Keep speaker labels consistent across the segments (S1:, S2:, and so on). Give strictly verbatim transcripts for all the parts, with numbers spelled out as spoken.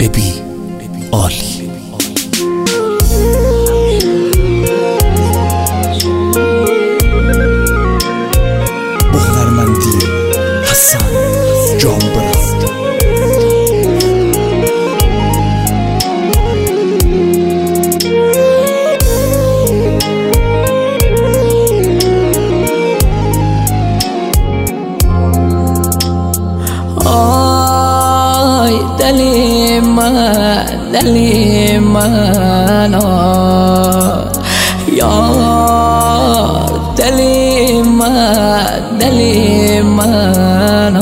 S1: ببین عالی. هنرمندی حسن جانبران.
S2: آی دلی من دلی من یار دلی من دلی من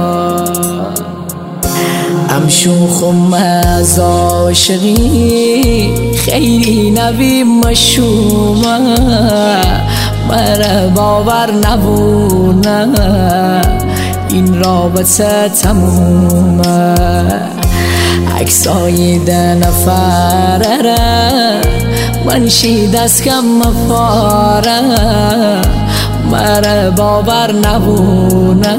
S2: ام شوخم از عاشقی خیلی نبی مشومه مره باور نبونه این رابطه تمومه عکسای ده نفره منشی دست کم مفاره مره باور نبونه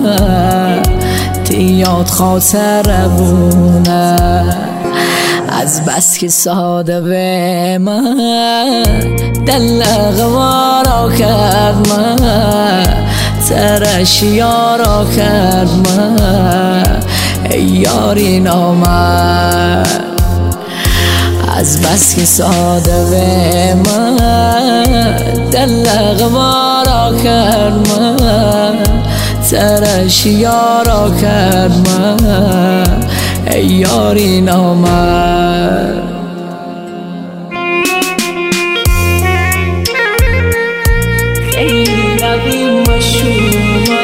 S2: تیاد خاطر بونه از بس که ساده به من دل غوارا کرد من ترش یارا کرد من ای یاری نامد از بس که ساده به من دل غوارا کرد من ترش یارا کرد من ای یاری نامد خیلی نبی مشومه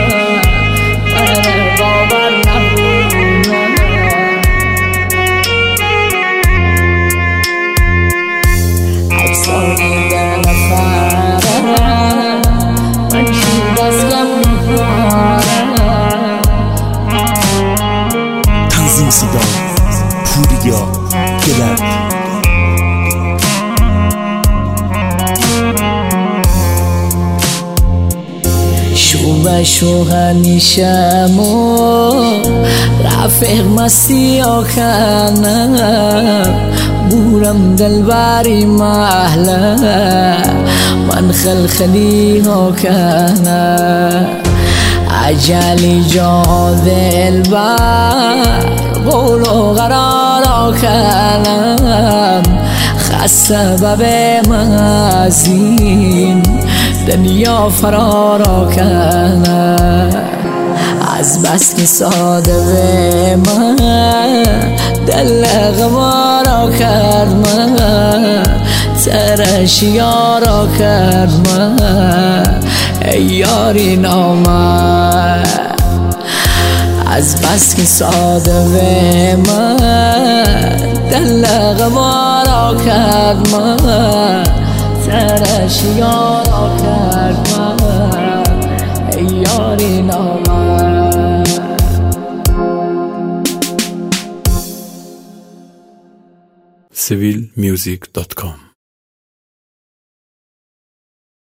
S2: مره باور نبونه عکسانی ده نفره من شید از کم
S1: تنظیم صدا پوریا گلر.
S2: شو شو هنیشم و رفیق مستی آکنم بورم دلبری محله من خلخلی آکنم عجلی جا دلبر قول و قرار آکنم خسته به مزین دنیا فرار کنه از بس که ساده به من دل غوارا کرد من ترش یارا کرد من ای یاری نامد از بس که ساده به من دل غوارا کرد من ترش یارا کرد من ای یاری نامد.
S1: سیویل میوزیک دات کام